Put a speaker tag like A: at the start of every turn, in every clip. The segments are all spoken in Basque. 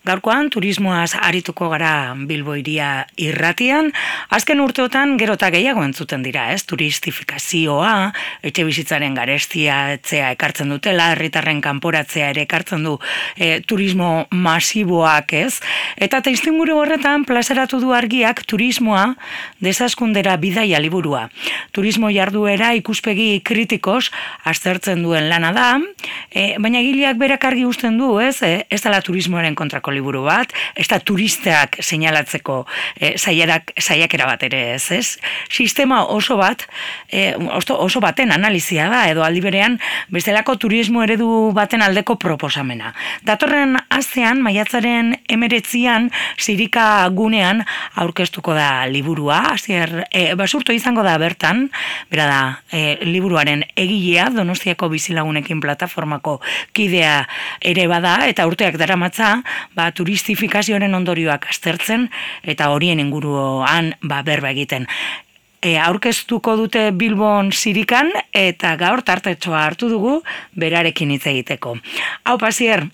A: Gaurkoan turismoaz arituko gara Bilbo hiria irratian, azken urteotan gero eta gehiago entzuten dira, ez? Turistifikazioa, etxebizitzaren garestiatzea ekartzen dutela, herritarren kanporatzea ere ekartzen du turismo masiboak, ez? Eta testuinguru horretan plazaratu du argiak turismoa desaskundera bidaia liburua. Turismo jarduera ikuspegi kritikoz aztertzen duen lana da, baina egileak berak argi uzten du, ez? Ez dela turismoaren kontrako liburu bat, ez da turisteak seinalatzeko saiakera bat ere ez? Sistema oso baten analizia da, edo aldi berean bestelako turismo eredu baten aldeko proposamena. Datorren astean, maiatzaren 19an, Zirika gunean aurkeztuko da liburua, Basurto izango da bertan, bera da, liburuaren egilea, Donostiako bizilagunekin plataformako kidea ere bada, eta urteak daramatza, turistifikazioaren ondorioak aztertzen eta horien inguruan berba egiten. Aurkeztuko dute Bilbon Zirikan eta gaur tartetxoa hartu dugu berarekin hitz egiteko. Aupa, Zier.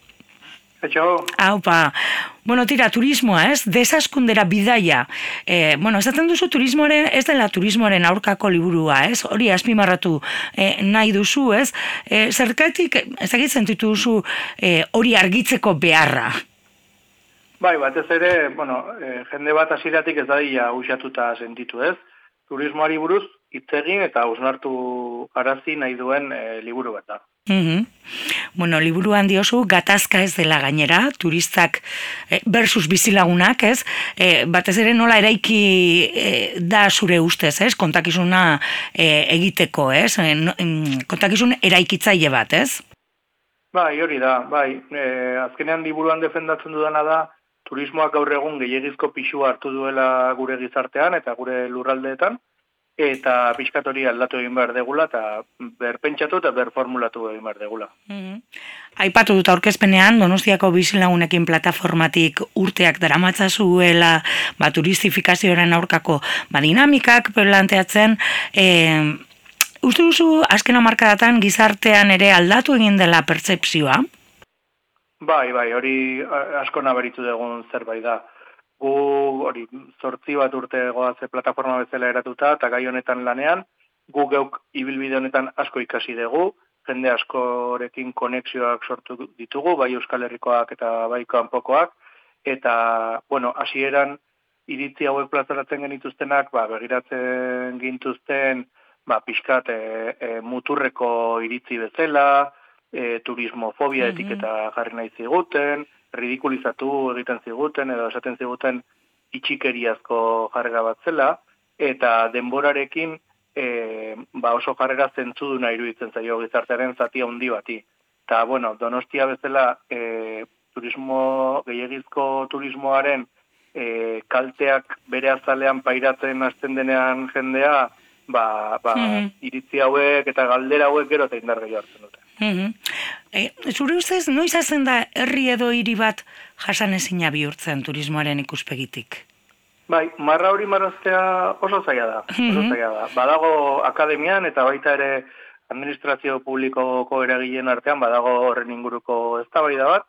A: Aupa. Bueno, tira, turismoa, ez? Desaskundera bidaia. Esaten duzu turismoaren, ez dela turismoaren aurkako liburua, ez? Hori azpimarratu nahi duzu, ez? Zergatik, ezagitzen dituzu hori argitzeko beharra?
B: Bai, batez ere, jende bat hasieratik ez dadia usatuta sentitu, ez? Turismoari buruz hitz egin eta hausnartu arazi nahi duen liburu bat da.
A: Liburuan diozu, gatazka ez dela gainera, turistak versus bizilagunak, ez? Batez ere nola eraiki da zure ustez, ez? Kontakizuna egiteko, ez? Kontakizun eraikitzaile bat, ez?
B: Bai, hori da, bai. Azkenean liburuan defendatzen dudana da, turismoak gaur egun gehiegizko pisua hartu duela gure gizartean eta gure lurraldeetan, eta pixkat hori aldatu egin behar degula, eta berpentsatu eta berformulatu egin behar degula.
A: Aipatu dut aurkezpenean, Donostiako bizilagunekin plataformatik urteak daramatzazuela, turistifikazioaren aurkako dinamikak planteatzen, uste duzu azken hamarkadatan gizartean ere aldatu egin dela pertzepzioa?
B: Bai, hori asko nabaritu dugun zerbait da. Gu hori 8 bat urte goaze plataforma bezala eratuta eta gai honetan lanean, gu geuk ibilbide honetan asko ikasi dugu, jende askorekin konexioak sortu ditugu, bai Euskal Herrikoak eta bai kanpokoak, eta, hasieran iritzi hauek plazaratzen genituztenak, begiratzen gintuzten, pixkat muturreko iritzi bezala, turismofobia etiketa jarri nahi ziguten, ridikulizatu egiten ziguten, edo esaten ziguten itxikeriazko jarrera bat zela, eta denborarekin oso jarrera zentzuduna iruditzen zaio gizartearen zati handi bati. Eta, Donostia bezala gehiegizko turismoaren kalteak bere azalean pairatzen hasten denean jendea, iritzi hauek eta galdera hauek gero eta indar gehiago hartzen dute.
A: Zure ustez, noiz hazen da herri edo hiri bat jasanezina bihurtzen turismoaren ikuspegitik?
B: Bai, marra hori marraztea oso zaila da. Badago akademian eta baita ere administrazio publikoko eragileen artean badago horren inguruko eztabaida bat,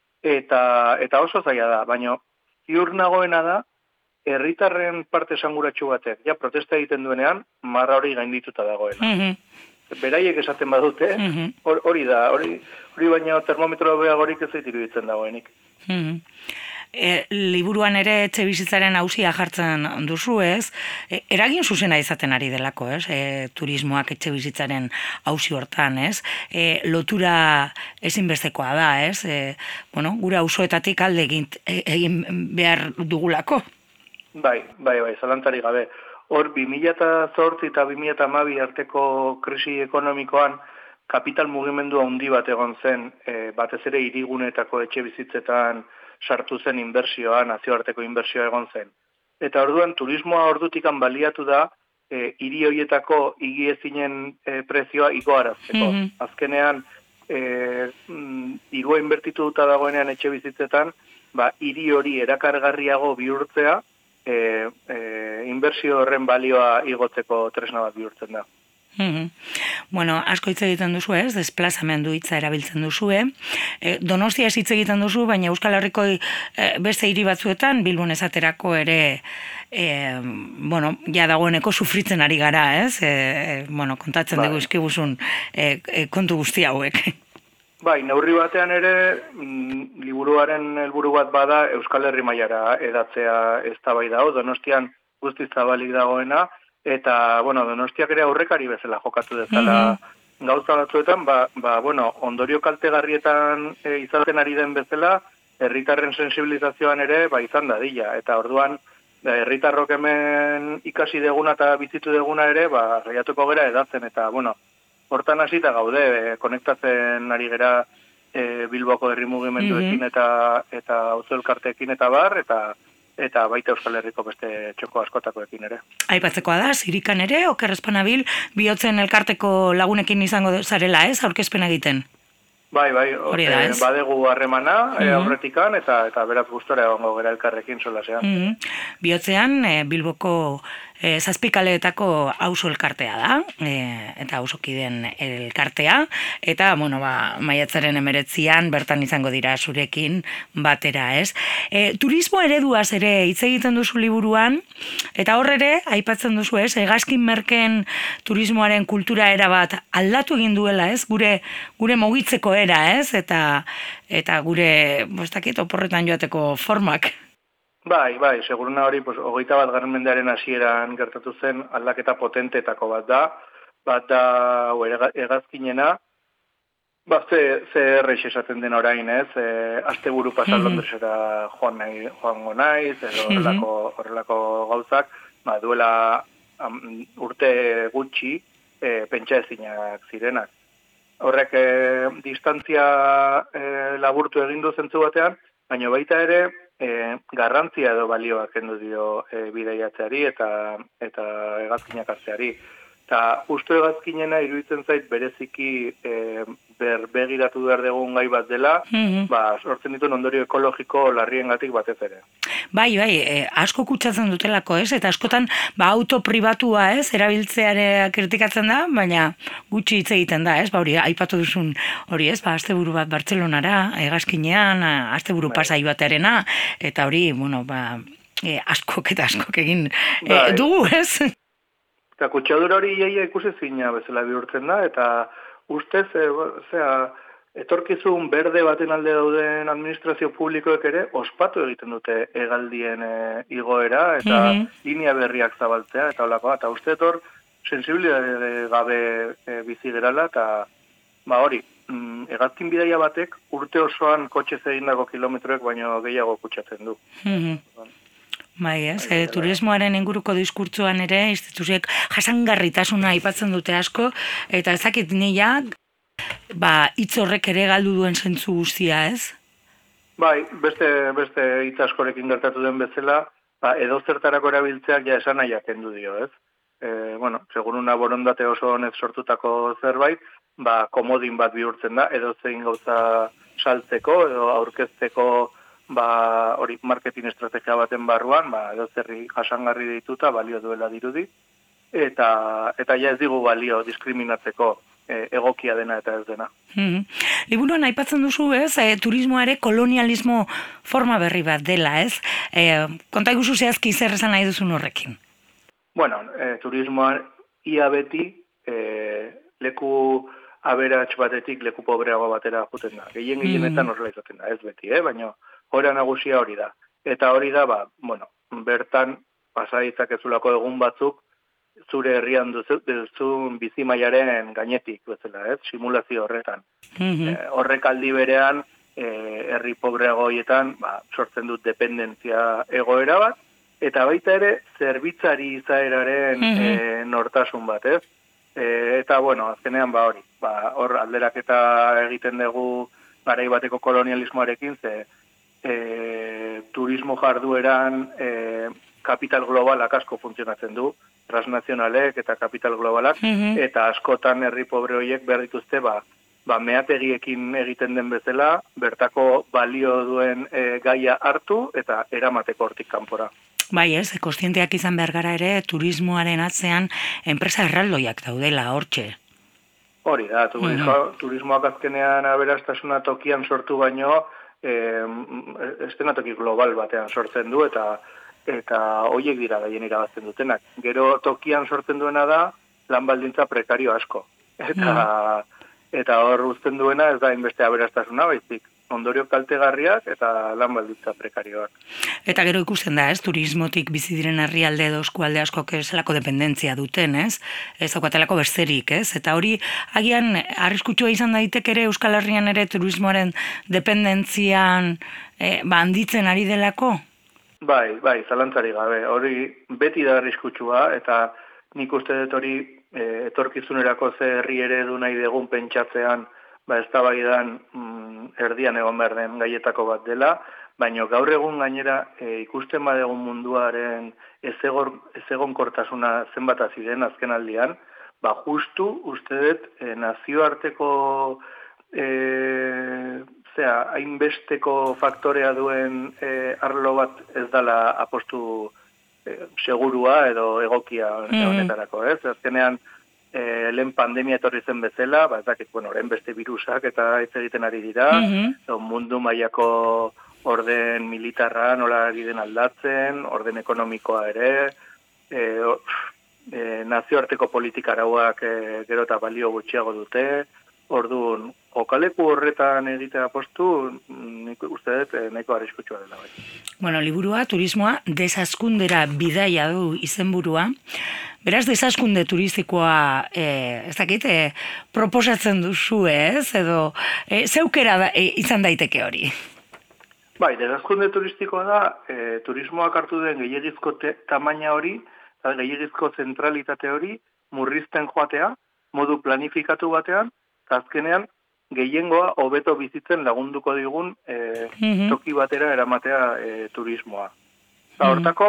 B: eta oso zaila da, baina ziur nagoena da, herritarren parte esanguratsu batek, protesta egiten duenean, marra hori gaindituta dagoena. Beraiek esaten badute, hori da, hori baina termometro beagorik ez zait iruditzen dagoenik.
A: Liburuan ere etxebizitzaren auzia jartzen duzu, ez? Eragin zuzena izaten ari delako, ez? Turismoak etxebizitzaren auzi hortan, ez? Lotura ezinbestekoa da, ez? Gure auzoetatik alde egin behar dugulako.
B: Bai, zalantari gabe. Hor, 2008 eta 2012 arteko krisi ekonomikoan kapital mugimendu handi bat egon zen, batez ere hiriguneetako etxe bizitzetan sartu zen inbertsioa, nazioarteko inbertsioa egon zen. Eta orduan, turismoa ordutikan baliatu da, hiri horietako higiezinen prezioa igoarazteko. Azkenean, dirua inbertitu duta dagoenean etxe bizitzetan, hiri hori erakargarriago bihurtzea, inbertsio horren balioa igotzeko tresna bat bihurtzen da.
A: Bueno, asko hitz egiten duzu, ez? Desplazamendu hitza erabiltzen duzue. Donostia hitz egiten duzu, baina Euskal Herriko beste hiri batzuetan, Bilbon esaterako ere, ja dagoeneko sufritzen ari gara, ez? Kontatzen dugu eskiguzun kontu guzti hauek.
B: Bai, neurri batean ere, liburuaren helburu bat bada Euskal Herri mailara edatzea eztabaida hau, Donostian guztiz zabalik dagoena, eta, Donostiak ere aurrekari bezala jokatu dezala gauza batzuetan, ondorio kaltegarrietan izaten ari den bezala, herritarren sensibilizazioan ere, izan dadila, eta orduan, herritarrok hemen ikasi deguna eta bizitu deguna ere, saiatuko gera edatzen, eta, hortan hasita gaude, konektatzen ari gera Bilboko herri mugimenduekin eta auzo elkarteekin eta bar, eta baita Euskal Herriko beste txoko askotakoekin ere.
A: Aipatzekoa da, Zirikan ere, Oker Espanabil, bihotzen elkarteko lagunekin izango zarela, ez, aurkezpena egiten?
B: Bai, badegu harremana aurretikan, eta beraz gustora egongo gera elkarrekin solasean.
A: Bihotzean, Bilboko zazpikaleetako auzo elkartea da, eta auzokideen elkartea, eta, maiatzaren 19an bertan izango dira zurekin batera, ez? Turismo ereduaz ere hitz egiten duzu liburuan, eta hor ere, aipatzen duzu, ez? Hegazkin merken turismoaren kultura erabat aldatu egin duela, ez? Gure mugitzeko era, ez? Eta gure, oporretan joateko formak.
B: Bai, seguruna hori, 21. mendearen hasieran gertatu zen aldaketa potentetako bat da hegazkinena, ze errex esaten den orain, ez, asteburu pasa Londresera joango naiz, edo horrelako gauzak, duela urte gutxi pentsa ezinak zirenak. Horrek distantzia laburtu egin du zentzu batean, baina baita ere, garrantzia edo balioak kendu dio bidaiatzeari eta hegazkinak hartzeari. Eta uste hegazkinena iruditzen zait bereziki begiratu behar dugun gai bat dela, sortzen dituen ondorio ekologiko larriengatik batez ere.
A: Bai, asko kutsatzen dutelako, ez? Eta askotan, auto pribatua, ez? Erabiltzeare kritikatzen da, baina gutxi hitz egiten da, ez? Hori, aipatu duzun hori, ez? Asteburu bat Bartzelonara, hegazkinean, asteburu pasai batearena, eta hori, askok egin dugu, ez?
B: Eta kutsadura hori ikusi zina bezala bihurtzen da, eta ustez, etorkizun berde baten alde dauden administrazio publikoek ere ospatu egiten dute hegaldien igoera eta linea berriak zabaltzea eta holakoa. Eta uste hor sensibilitate gabe bizi gerala eta hori, hegazkin bidaia batek urte osoan kotxez egindako kilometroek baino gehiago kutsatzen du.
A: Bai, ez, turismoaren inguruko diskurtsoan ere, instituziek jasangarritasuna aipatzen dute asko, eta ezakit niak, hitz horrek ere galdu duen zentzu guztia, ez?
B: Bai, beste hitz askorekin gertatu den bezala, edo zertarako erabiltzeak ja esan nahiak kendu dio, ez? Seguruna borondate oso honez sortutako zerbait, komodin bat bihurtzen da, edo zein gauza saltzeko, edo aurkezteko hori marketing estrategia baten barruan, edo zerri jasangarri dituta, balio duela dirudi, eta ja ez digu balio diskriminatzeko egokia dena eta ez dena.
A: Liburuan aipatzen duzu, ez, turismoare kolonialismo forma berri bat dela, ez? Konta iguzu zehazki zer esan nahi duzun horrekin?
B: Turismoan ia beti leku aberats batetik leku pobreago batera juten da. Gehienetan horrela izaten da, ez beti, baina hori nagusia hori da. Eta hori da, bertan pasa ditzakezulako egun batzuk zure herrian duzun bizimaiaren gainetik, bezala, ez? Simulazio horretan. Horrek aldi berean, herri pobreago horietan, sortzen dut dependentzia egoera bat, eta baita ere, zerbitzari izaeraren nortasun bat, ez? Eta, azkenean, hori, hor alderaketa egiten dugu garai bateko kolonialismoarekin, turismo jardueran kapital globalak asko funtzionatzen du, transnazionalek eta kapital globalak, eta askotan herri pobre horiek behar dituzte, meategiekin egiten den bezala, bertako balio duen gaia hartu eta eramateko hortik kanpora.
A: Bai, ez, kontzienteak izan behar gara ere, turismoaren atzean enpresa erraldoiak daudela, hortxe.
B: Hori da, turismoak azkenean aberastasuna tokian sortu baino, estenatoki global batean sortzen du, eta hoiek dira gehien irabazten dutenak. Gero tokian sortzen duena da, lan baldintza prekario asko. Eta hor uzten duena ez da inbeste aberastasuna, baizik ondorio kaltegarriak eta lan baldintza prekarioak.
A: Eta gero ikusten da, ez, turismotik bizi diren herrialde edo eskualde askok zelako dependentzia duten, ez? Ez daukatelako besterik, ez? Eta hori agian arriskutsua izan daiteke ere Euskal Herrian ere turismoaren dependentzian handitzen ari delako?
B: Bai, zalantzari gabe. Hori beti da arriskutsua eta nik uste dut hori etorkizunerako ze herri eredu nahi dugun pentsatzean eztabaidan erdian egon behar den gaietako bat dela, baina gaur egun gainera ikusten badegun munduaren ezegonkortasuna zenbat hasi den azken aldian, justu uste dut nazioarteko hainbesteko faktorea duen arlo bat ez dela apostu segurua edo egokia honetarako, ez? Azkenean lehen pandemia etorri zen bezala, ez dakit, orain beste virusak eta ez egiten ari dira, mundu mailako orden militarra nola ari den aldatzen, orden ekonomikoa ere, nazioarteko politika arauak gero eta balio gutxiago dute, orduan, jokaleku horretan egitea apostu, nik uste dut nahiko arriskutsua dela bai.
A: Bueno, liburua, turismoa, desaskundera bidaia du izenburua. Beraz, desaskunde turistikoa, ez dakit, proposatzen duzu, ez? Edo, zeukera izan daiteke hori?
B: Bai, desaskunde turistikoa da, turismoak hartu den gehiagizko tamaina hori, gehiagizko zentralitate hori, murrizten joatea, modu planifikatu batean, azkenean, gehiengoa hobeto bizitzen lagunduko digun toki batera eramatea turismoa. Hortako,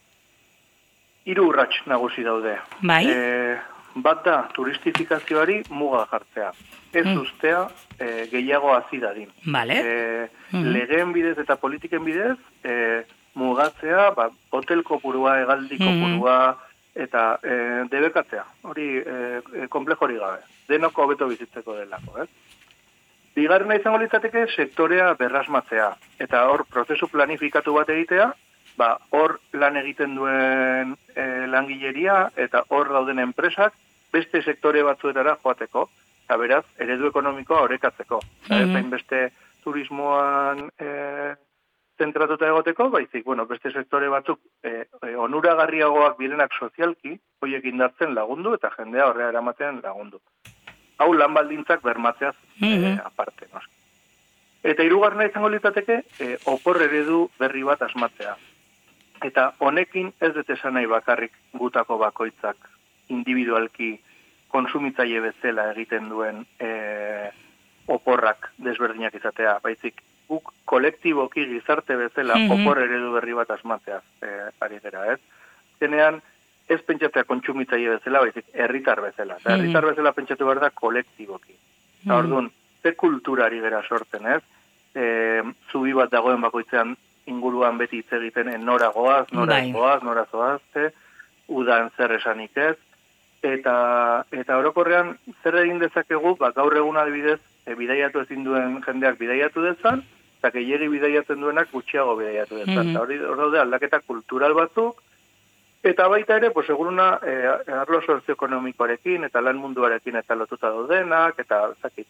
B: hiru urrats nagusi daude.
A: Bai.
B: Bat da, turistifikazioari muga jartzea. Ez ustea gehiago hazi dadin.
A: Vale.
B: Legeen bidez eta politiken bidez, mugatzea, hotel kopurua, hegaldi kopurua, eta debekatzea. Hori, komplejo hori gabe. Denoko hobeto bizitzeko delako, ez? Bigarrena izango litzateke sektorea berrasmatzea. Eta hor, prozesu planifikatu bat egitea, hor lan egiten duen langileria eta hor dauden enpresak beste sektore batzuetara joateko, eta beraz, eredu ekonomikoa orekatzeko. Zain beste turismoan zentratuta egoteko, baizik, beste sektore batzuk onuragarriagoak bilenak sozialki, horiek indartzen lagundu eta jendea horrea eramaten lagundu. Hau lan baldintzak bermatzeaz aparte. Eta hirugarrena izango litzateke, opor eredu berri bat asmatzea. Eta honekin ez dut esan nahi bakarrik gutako bakoitzak individualki konsumitzaile bezala egiten duen oporrak desberdinak izatea. Baizik, guk kolektiboki gizarte bezala opor eredu berri bat asmatzeaz ari gara, ez? Zenean, ez pentsatzea kontsumitzaile bezala, baizik, herritar bezala. Eta herritar bezala pentsatu behar da kolektiboki. Eta orduan, ze kulturari gara sortzen, ez? Zubi bat dagoen bakoitzean inguruan beti hitz egiten nora goaz, nora zoaz, udan zer esanik ez. Eta orokorrean, zer egin dezakegu, gaur egun adibidez, bidaiatu ezin duen jendeak bidaiatu dezan, eta gehiegi bidaiatzen duenak gutxiago bidaiatu dezan. Eta hor daude aldaketa kultural batzuk, eta baita ere, seguruna, arlo sozioekonomikoarekin eta lan munduarekin eta lotuta daudenak, eta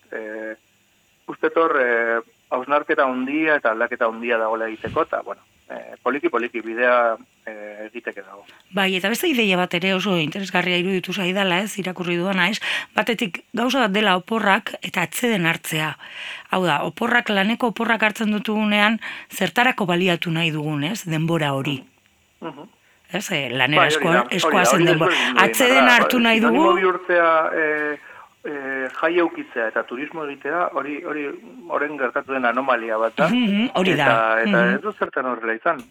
B: ustetor, hausnarketa handia eta aldaketa handia dagoela egiteko, eta, poliki bidea egiteke dago.
A: Bai, eta beste ideia bat ere oso interesgarria iruditu zaidala, ez, irakurri duana, ez, batetik gauza bat dela oporrak eta atzeden hartzea. Hau da, laneko oporrak hartzen dutugunean, zertarako baliatu nahi dugun, ez, denbora hori. Ez, lanera eskoa zen denbora. Atzeden hartu nahi dugu.
B: Animo bihurtzea jai eukitzea eta turismo egitea, hori oren gertatu den anomalia bat da.
A: Hori da.
B: Eta ez du zertan horrela izan.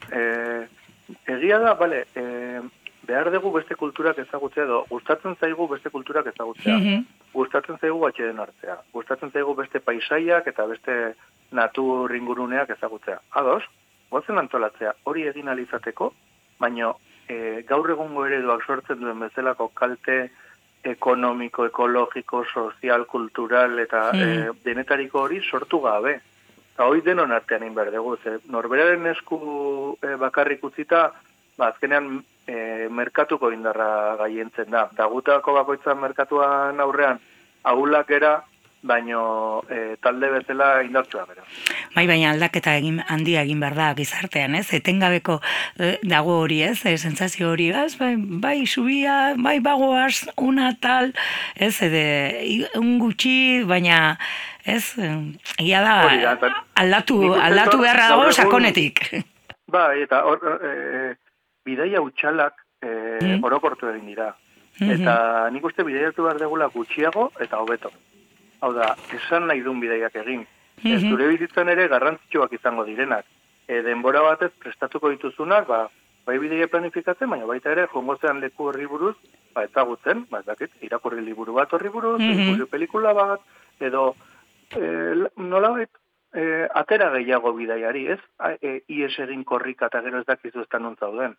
B: Egia da, behar dugu beste kulturak ezagutzea edo, gustatzen zaigu beste kulturak ezagutzea. Gustatzen zaigu atxeden hartzea. Gustatzen zaigu beste paisaiak eta beste natur inguruneak ezagutzea. Ados, gozen antolatzea hori egin alizateko, baina gaur egungo ereduak sortzen duen bezalako kalte ekonomiko, ekologiko, sozial, kultural eta denetariko hori sortu gabe. Eta hori denon artean inbar dugu, norberaren esku bakarrik utzita, azkenean merkatuko indarra gaientzen da. Eta gutako bakoitzan merkatuan aurrean ahulak gera, baino talde bezala indartzua bera.
A: Baina aldaketa handia egin behar da gizartean, ez? Etengabeko dago hori, ez? Sentsazio hori, ez? Bai subia, bai bagoaz, una tal, ez? Un gutxi, baina, ez? Egia da, aldatu beharra dago sakonetik.
B: Bai, eta hor, bidaia utxalak orokortu egin dira. Eta nik uste bidaiatu behar degula gutxiago eta hobeto. Hau da, esan nahi duen bidaiak egin. Zure bizitzan ere garrantzitsuak izango direnak. Denbora batez prestatuko dituzunak, bai bidaia planifikatzen, baina baita ere jongozean leku horri buruz, ezagutzen, irakurri liburu bat horri buruz, ikusi pelikula bat, edo nolabait atera gehiago bidaiari, ez? Ies egin korrika eta gero ez dakizu ez da non zauden.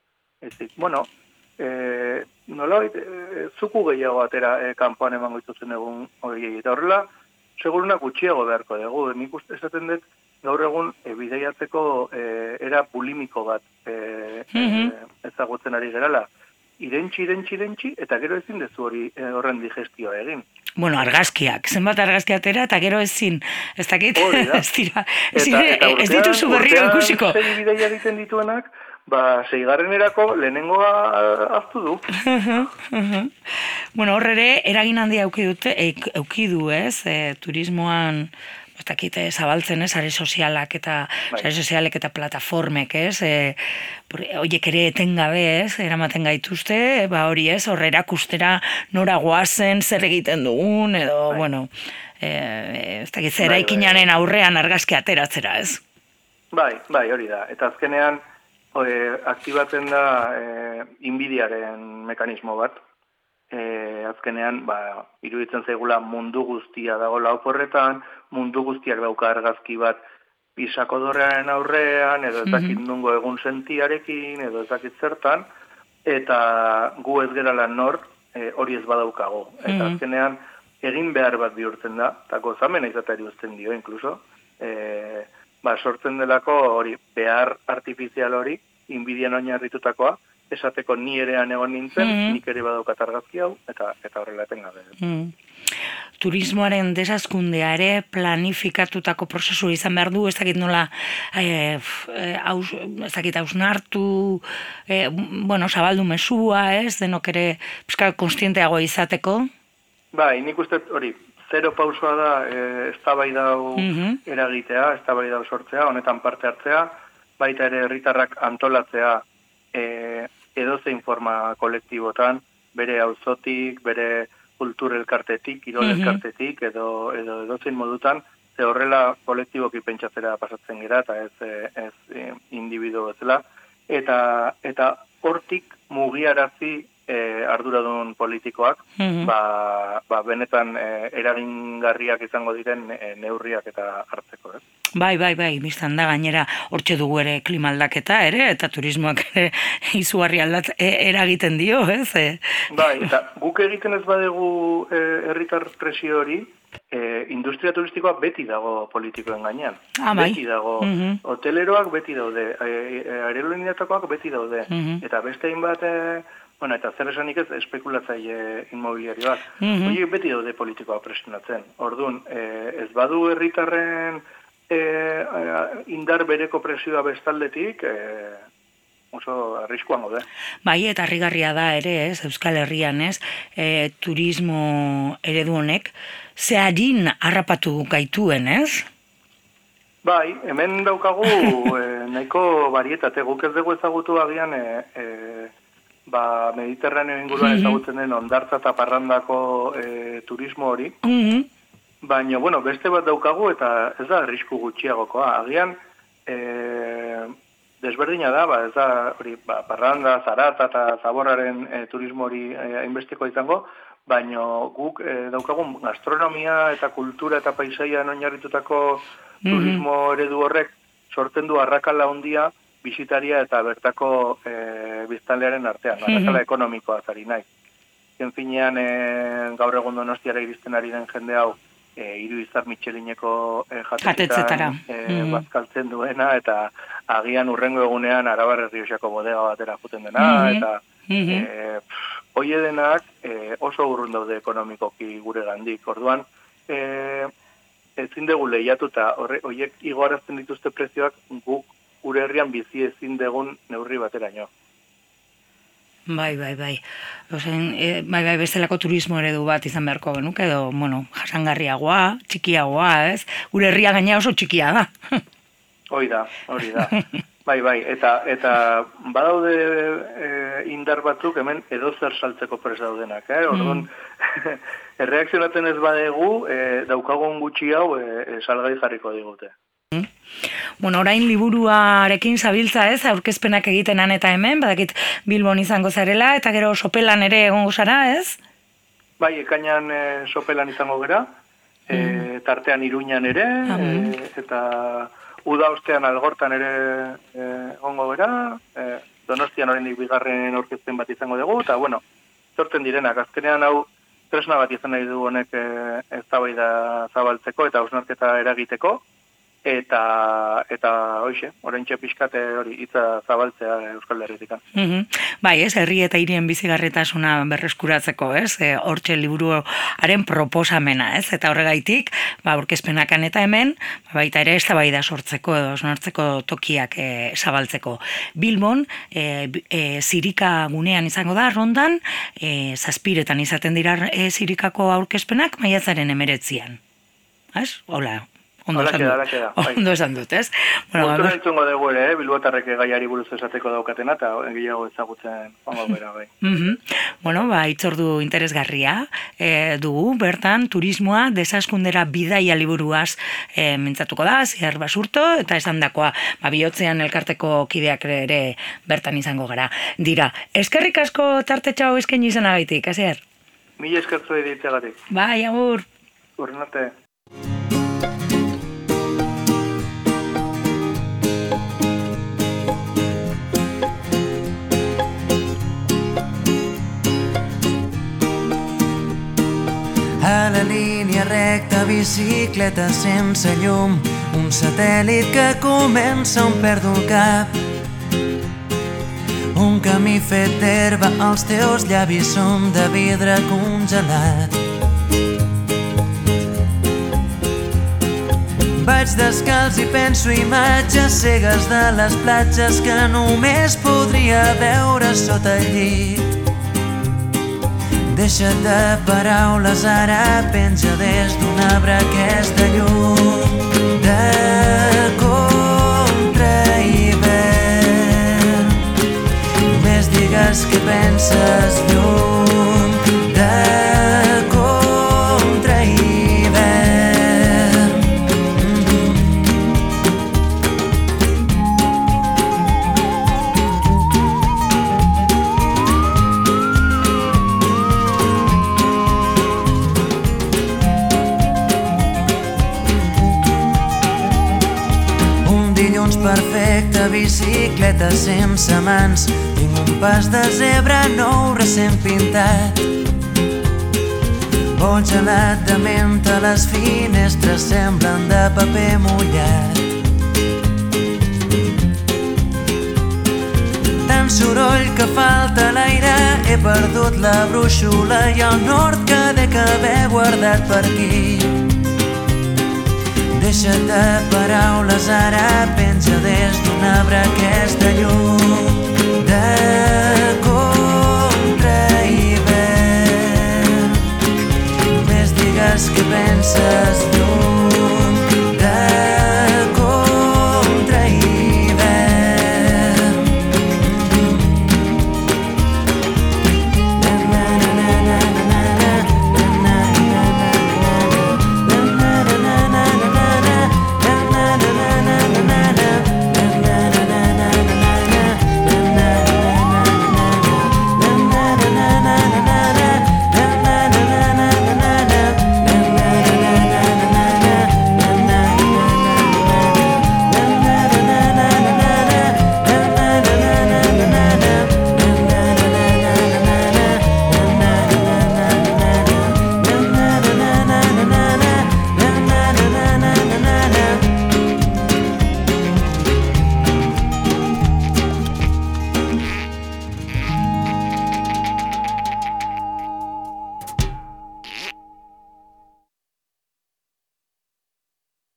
B: Nolabait, zuku gehiago atera kanpoan emango dituzen egun horiei. Eta horrela, segurunak gutxiago beharko dugu. Nik uste esaten dut, gaur egun bidaiatzeko era bulimiko bat ezagutzen ari gerala. Irentxi, eta gero ezin dezu horren digestioa egin.
A: Bueno, argazkiak, zenbat argazki atera, eta gero ezin, ez dakit, ez dituzu berriro ikusiko.
B: Eta bidaia egiten dituenak, 6. lehenengoa aztu du.
A: Bueno, horre eragin handia eukidu, ez? Turismoan, ez dakit, zabaltzen, ez? Sare sozialek eta plataformek, ez? Horiek ere etengabe, ez? Eramaten gaituzte, hori ez? Horre erakustera nora goazen, zer egiten dugun, edo, bueno, ez dakit, zer eraikinaren aurrean argazki ateratzera, ez?
B: Bai, hori da. Eta azkenean, aktibatzen da inbidiaren mekanismo bat. Azkenean, iruditzen zaigula mundu guztia dago lauporretan, mundu guztiak dauka argazki bat pisako dorrearen aurrean, edo ez dakit nungo egun sentiarekin, edo ez dakit zertan, eta gu ez gerala nor hori ez badaukago. Eta azkenean, egin behar bat bihurtzen da, eta gozamena izatari uzten dio, inkluso, sortzen delako hori behar artifizial hori, inbidian oinarritutakoa, esateko ni erean egon nintzen, nik ere badaukat argazki hau, eta horrela etengabe.
A: Turismoaren desazkundea ere planifikatutako prozesu izan behar du, ez dakit nola, ez dakit hausnartu, zabaldu mesua, ez, denok ere konstienteago izateko?
B: Bai, nik uste hori, zero pausoa da eztabaidau eragitea, eztabaidau sortzea, honetan parte hartzea, baita ere herritarrak antolatzea edozein forma kolektibotan, bere auzotik, bere kultur elkartetik, kirol elkartetik, edo edozein modutan, ze horrela kolektiboki pentsatzera pasatzen gira, eta ez individu bezala, eta hortik mugiarazi arduradun politikoak, benetan eragingarriak izango diren neurriak eta hartzeko, ez?
A: Bai, biztan da gainera hortxe dugu ere klima aldaketa ere, eta turismoak ere izugarri eragiten dio, ez?
B: Bai, eta guk egiten ez badegu herritar presio hori, industria turistikoa beti dago politikoen gainean. Beti dago. Hoteleroak beti daude, aeroliniatakoak beti daude. Eta beste hainbat, eta zer esanik ez espekulatzaile inmobiliarioak. Horiek beti daude politikoa presionatzen. Orduan, ez badu herritarren indar bereko presioa bestaldetik, oso arriskuan gaude.
A: Bai, eta harrigarria da ere, ez, Euskal Herrian, ez, turismo eredu honek, ze harin harrapatu gaituen, ez?
B: Bai, hemen daukagu nahiko barietate, guk ez dugu ezagutu agian Mediterraneo inguruan ezagutzen den Hondartza eta Parrandako turismo hori, baina, beste bat daukagu eta ez da arrisku gutxiagokoa. Agian, desberdina da, ez da hori, Parranda, Zarata eta Zaborraren turismo hori hainbesteko izango, baina guk daukagun gastronomia eta kultura eta paisaian oinarritutako turismo eredu horrek sortzen du arrakala handia bisitaria eta bertako biztanlearen artean, arrakala ekonomikoa zari nahi. Zen finean, gaur egun Donostiara iristen ari den jende hau, hiru izar Michelineko jatetzetan bazkaltzen duena, eta agian urrengo egunean Arabar Errioxako bodega batera juten dena, eta hoie denak oso urrun daude ekonomikoki gure gandik. Orduan, ezin dugu lehiatuta, horiek igoarazten dituzte prezioak guk gure herrian bizi ezin dugun neurri bateraino.
A: Bai. Bai, bestelako turismo eredu bat izan beharko genuke, edo, jasangarriagoa, txikiagoa, ez? Gure herria gaina oso txikia da.
B: Hori da. Bai, eta badaude indar batzuk hemen edozer saltzeko prest daudenak, Orduan, erreakzionatzen ez badegu, daukagun gutxi hau salgai jarriko digute.
A: Orain liburuarekin zabiltza ez, aurkezpenak egiten han eta hemen, badakit Bilbon izango zarela, eta gero sopelan ere egongo zara, ez?
B: Bai, ekainan sopelan izango gera, tartean Iruñan ere, eta uda ostean Algortan ere egongo gera, Donostian oraindik bigarren aurkezpen bat izango dugu, eta sortzen direnak, azkenean hau tresna bat izan nahi du honek eztabaida zabaltzeko eta hausnarketa eragiteko, eta hoxe, oraintxe pixkat hori hitza zabaltzea Euskal Herritik.
A: Bai, ez, herri eta hirien bizigarritasuna berreskuratzeko, ez, hortxe liburuaren proposamena, ez, eta horregaitik, aurkezpenakan eta hemen, baita ere eztabaida sortzeko edo hausnartzeko tokiak zabaltzeko. Bilbon, Zirika gunean izango da, rondan, zazpiretan izaten dira Zirikako aurkezpenak, maiatzaren 19an. Ez? Hola. Ondo esan dut, ez?
B: Kultura entzungo dugu ere, bilbotarrek gaiari buruz esateko daukatena, eta gehiago ezagutzen joango bera, bai.
A: Itzordu interesgarria dugu, bertan, turismoa, desaskundera bidaia liburuaz mintzatuko da, Ziar Basurto, eta esan dakoa, bihotzean elkarteko kideak ere bertan izango gara. Dira, eskerrik asko tartetxau eskaini izanagaitik, Asier?
B: Mila eskertzu editzeagatik.
A: Bai, agur.
B: Urren arte.
C: A la línia recta, bicicleta sense llum, un satèl·lit que comença on perdo el cap. Un camí fet d'herba, els teus llavis són de vidre congelat. Vaig descalç i penso imatges cegues de les platges que només podria veure sota el llit. Deixa't de paraules, ara penja des d'un arbre aquesta llum de contrahivern. Només digues què penses, llum de contrahivern. Perfecte, bicicleta sense mans, tinc un pas de zebra nou recent pintat. Vol gelat de menta, les finestres semblen de paper mullat. Tant soroll que falta l'aire, he perdut la brúixola i el nord que dec haver guardat per aquí. Deixa't de paraules, ara penja des d'un arbre aquesta llum